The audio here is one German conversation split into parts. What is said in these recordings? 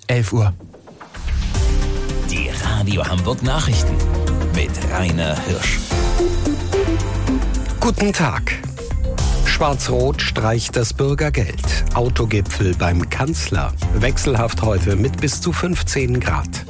11 Uhr. Die Radio Hamburg Nachrichten mit Rainer Hirsch. Guten Tag. Schwarz-Rot streicht das Bürgergeld. Autogipfel beim Kanzler. Wechselhaft heute mit bis zu 15 Grad.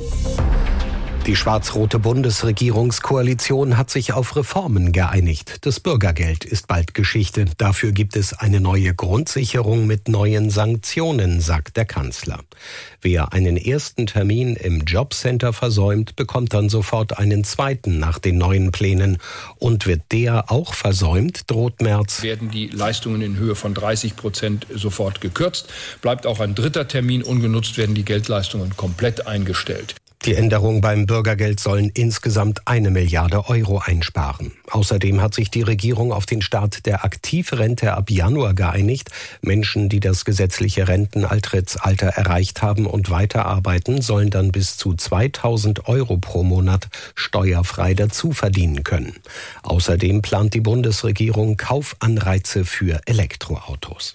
Die schwarz-rote Bundesregierungskoalition hat sich auf Reformen geeinigt. Das Bürgergeld ist bald Geschichte. Dafür gibt es eine neue Grundsicherung mit neuen Sanktionen, sagt der Kanzler. Wer einen ersten Termin im Jobcenter versäumt, bekommt dann sofort einen zweiten nach den neuen Plänen. Und wird der auch versäumt, droht Merz. Werden die Leistungen in Höhe von 30% sofort gekürzt. Bleibt auch ein dritter Termin ungenutzt, werden die Geldleistungen komplett eingestellt. Die Änderungen beim Bürgergeld sollen insgesamt 1 Milliarde Euro einsparen. Außerdem hat sich die Regierung auf den Start der Aktivrente ab Januar geeinigt. Menschen, die das gesetzliche Renteneintrittsalter erreicht haben und weiterarbeiten, sollen dann bis zu 2.000 Euro pro Monat steuerfrei dazu verdienen können. Außerdem plant die Bundesregierung Kaufanreize für Elektroautos.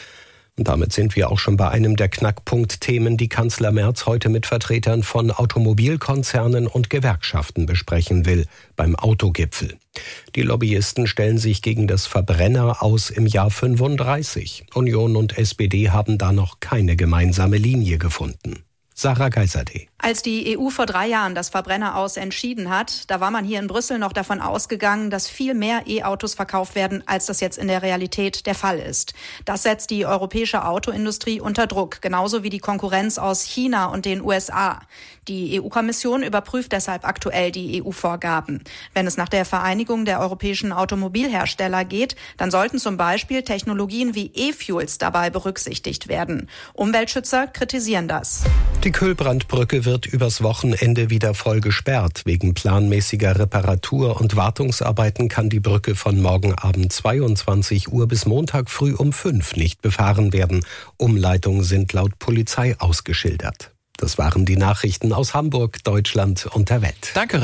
Und damit sind wir auch schon bei einem der Knackpunktthemen, die Kanzler Merz heute mit Vertretern von Automobilkonzernen und Gewerkschaften besprechen will, beim Autogipfel. Die Lobbyisten stellen sich gegen das Verbrenner aus im Jahr 35. Union und SPD haben da noch keine gemeinsame Linie gefunden. Sarah Geiserde. Als die EU vor 3 Jahren das Verbrenner-Aus entschieden hat, da war man hier in Brüssel noch davon ausgegangen, dass viel mehr E-Autos verkauft werden, als das jetzt in der Realität der Fall ist. Das setzt die europäische Autoindustrie unter Druck, genauso wie die Konkurrenz aus China und den USA. Die EU-Kommission überprüft deshalb aktuell die EU-Vorgaben. Wenn es nach der Vereinigung der europäischen Automobilhersteller geht, dann sollten zum Beispiel Technologien wie E-Fuels dabei berücksichtigt werden. Umweltschützer kritisieren das. Die Kühlbrandbrücke wird übers Wochenende wieder voll gesperrt. Wegen planmäßiger Reparatur- und Wartungsarbeiten kann die Brücke von morgen Abend 22 Uhr bis Montag früh um 5 nicht befahren werden. Umleitungen sind laut Polizei ausgeschildert. Das waren die Nachrichten aus Hamburg, Deutschland und der Welt. Danke.